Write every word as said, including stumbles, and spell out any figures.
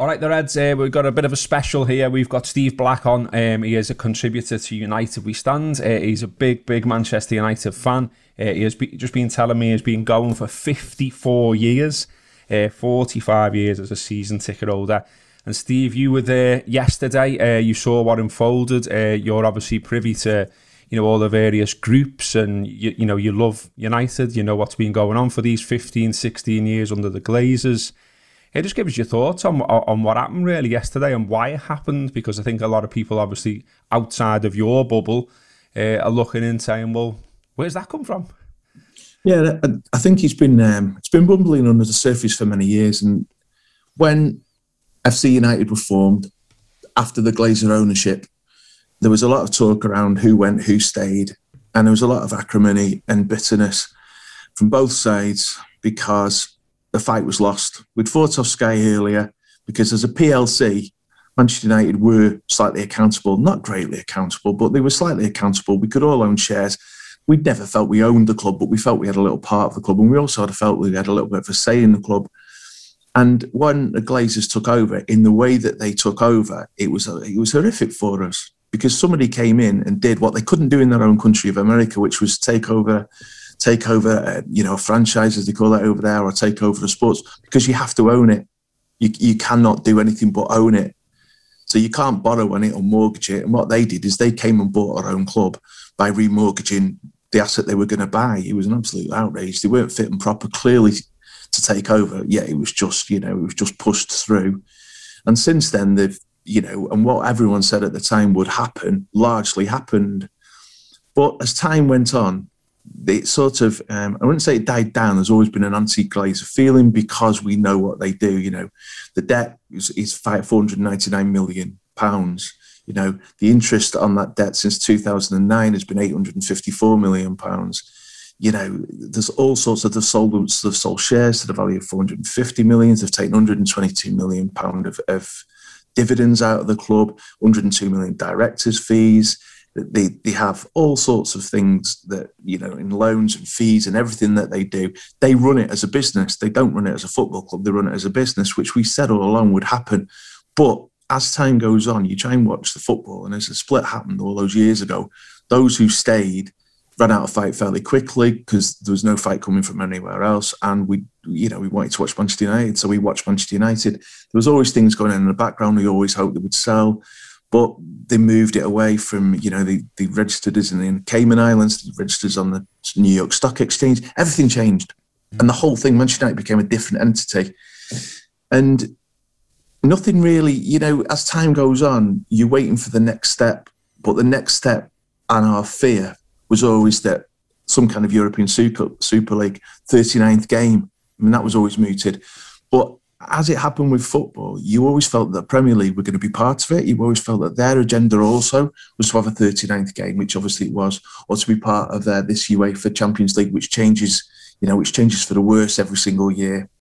All right, the Reds, uh, we've got a bit of a special here. We've got Steve Black on. Um, he is a contributor to United We Stand. Uh, he's a big, big Manchester United fan. Uh, he has be, just been telling me he's been going for fifty-four years, uh, forty-five years as a season ticket holder. And Steve, you were there yesterday. Uh, you saw what unfolded. Uh, you're obviously privy to, you know, all the various groups, and you, you know, you love United. You know what's been going on for these fifteen, sixteen years under the Glazers. Hey, just give us your thoughts on on what happened really yesterday and why it happened, because I think a lot of people obviously outside of your bubble uh, are looking in saying, well, where's that come from? Yeah, I think it's been um, it's been bumbling under the surface for many years. And when F C United were formed after the Glazer ownership, there was a lot of talk around who went, who stayed, and there was a lot of acrimony and bitterness from both sides because the fight was lost. We'd fought off Sky earlier because as a P L C, Manchester United were slightly accountable, not greatly accountable, but they were slightly accountable. We could all own shares. We'd never felt we owned the club, but we felt we had a little part of the club, and we also had felt we had a little bit of a say in the club. And when the Glazers took over, in the way that they took over, it was it was horrific for us because somebody came in and did what they couldn't do in their own country of America, which was take over take over, uh, you know, franchises, they call that over there, or take over the sports, because you have to own it. You you cannot do anything but own it. So you can't borrow on it or mortgage it. And what they did is they came and bought our own club by remortgaging the asset they were going to buy. It was an absolute outrage. They weren't fit and proper, clearly, to take over. Yeah, it was just, you know, it was just pushed through. And since then, they've, you know, and what everyone said at the time would happen, largely happened. But as time went on, it sort of, um, I wouldn't say it died down. There's always been an anti-Glazer feeling because we know what they do. You know, the debt is, is four hundred ninety-nine million pounds. You know, the interest on that debt since two thousand nine has been eight hundred fifty-four million pounds. You know, there's all sorts of, they've sold, they've sold shares to the value of four hundred fifty million. They've taken one hundred twenty-two million pounds of, of dividends out of the club, one hundred two million directors' fees. They they have all sorts of things that, you know, in loans and fees and everything that they do. They run it as a business. They don't run it as a football club. They run it as a business, which we said all along would happen. But as time goes on, you try and watch the football, and as the split happened all those years ago, those who stayed ran out of fight fairly quickly because there was no fight coming from anywhere else. And we, you know, we wanted to watch Manchester United, so we watched Manchester United. There was always things going on in the background. We always hoped they would sell. But they moved it away from, you know, they, they registered us in the Cayman Islands, they registered us on the New York Stock Exchange. Everything changed. And the whole thing, Manchester United became a different entity. And nothing really, you know, as time goes on, you're waiting for the next step. But the next step and our fear was always that some kind of European Super, Super League, thirty-ninth game. I mean, that was always mooted. But as it happened with football, you always felt that Premier League were going to be part of it. You always felt that their agenda also was to have a thirty-ninth game, which obviously it was, or to be part of uh, this UEFA Champions League, which changes, you know, which changes for the worse every single year.